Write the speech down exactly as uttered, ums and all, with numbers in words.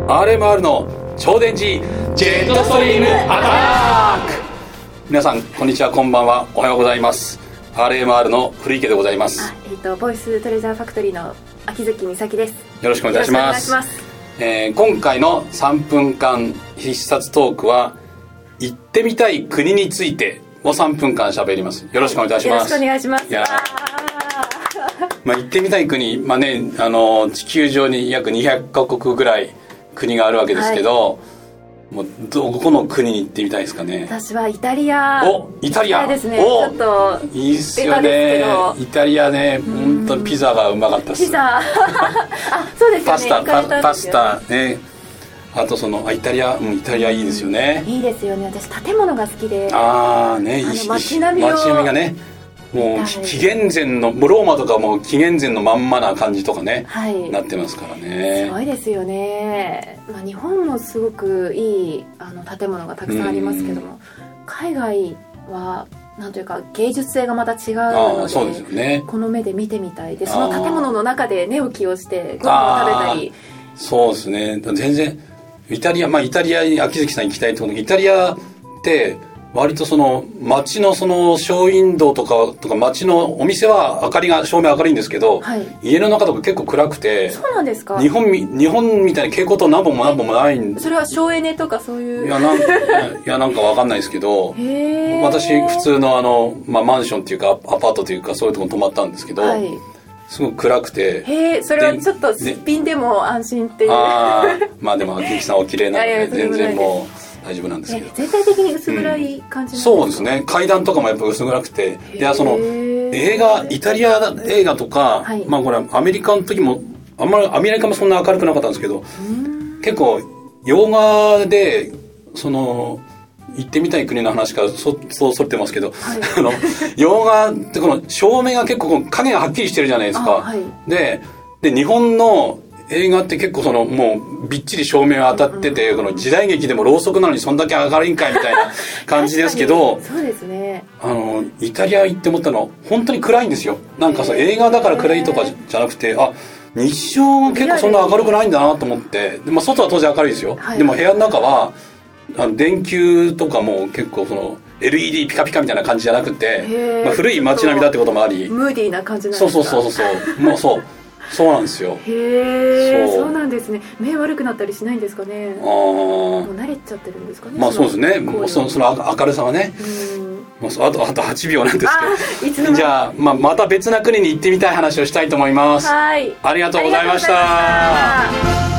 アールエムアール の超電磁ジェットストリームアタック。皆さんこんにちは、こんばんは、おはようございます。 アールエムアール の古池でございます。 あ、えー、とボイストレジャーファクトリーの秋月美咲です。 よろしくお願いします。えー、今回のさんぷんかん必殺トークは行ってみたい国についてをさんぷんかん喋ります。よろしくお願いします。 よろしくお願いします。 いやまあ、行ってみたい国、まあね、あの地球上に約にひゃくかこくぐらい国があるわけですけど、はい、もうどこの国に行ってみたいですかね。 私はイタリア。 お、イタリアですね。ちょっといいっすよね。イタリアね、本当にピザがうまかったです。 ピザあ、そうですよね。 パスタ、パ, パスタね。あとそのイタリア、うん、イタリアいいですよね。 いいですよね。私建物が好きで。 ああね、 街並みを街並みがね、もう紀元前のローマとかも紀元前のまんまな感じとかね、はい、なってますからね。 すごいですよね。まあ、日本もすごくいいあの建物がたくさんありますけども、海外はなんというか芸術性がまた違うので、 そうですよね、この目で見てみたいで、その建物の中で寝起きをしてご飯を食べたり。 そうですね。全然イタリア、まあイタリアに秋月さん行きたいってことで、イタリアって割とその街のそのショーウィンドウとかとか街のお店は明かりが照明明るいんですけど、はい、家の中とか結構暗くて。 そうなんですか。 日本日本みたいに蛍光灯何本も何本もないんで。 それは省エネとかそういう。 いやなんいやなんかわかんないですけど、へ私普通のあの、まあ、マンションっていうかアパートというかそういうところに泊まったんですけど、はい、すごく暗くて。 へえ、それはちょっとすっぴんでも安心っていう。 あまあでも秋月さんお綺麗なので全然もう大丈夫なんですけど、 全体的に薄暗い感じなんですか。 うん、そうですね。階段とかもやっぱ薄暗くて、でその映画イタリア映画とか、はい、まあこれアメリカの時もあんまりアメリカもそんな明るくなかったんですけど、結構洋画でその行ってみたい国の話からそそうそれてますけど、はい、あの洋画ってこの照明が結構影がはっきりしてるじゃないですか。はい、でで日本の映画って結構そのもうびっちり照明が当たってて、この時代劇でもろうそくなのにそんだけ明るいんかいみたいな感じですけどそうですね。 あのイタリア行って思ったのは本当に暗いんですよ。なんかさ映画だから暗いとかじゃなくて、あ日常は結構そんな明るくないんだなと思って、で、まあ、外は当然明るいですよ、はい、でも部屋の中はあの電球とかも結構そのエルイーディー ピカピカみたいな感じじゃなくて、まあ、古い街並みだってこともあり、 ムーディーな感じなんですか。 そうそうそうそうもうそうそうなんですよ。 へえ、そう、そうなんですね。目悪くなったりしないんですかね。ああ、もう慣れちゃってるんですかね。 まあそうですね。もうそのその明るさはね。うん。もうあとあとはちびょうなんですけど。いつのじゃあ、まあ、また別な国に行ってみたい話をしたいと思います。はい。ありがとうございました。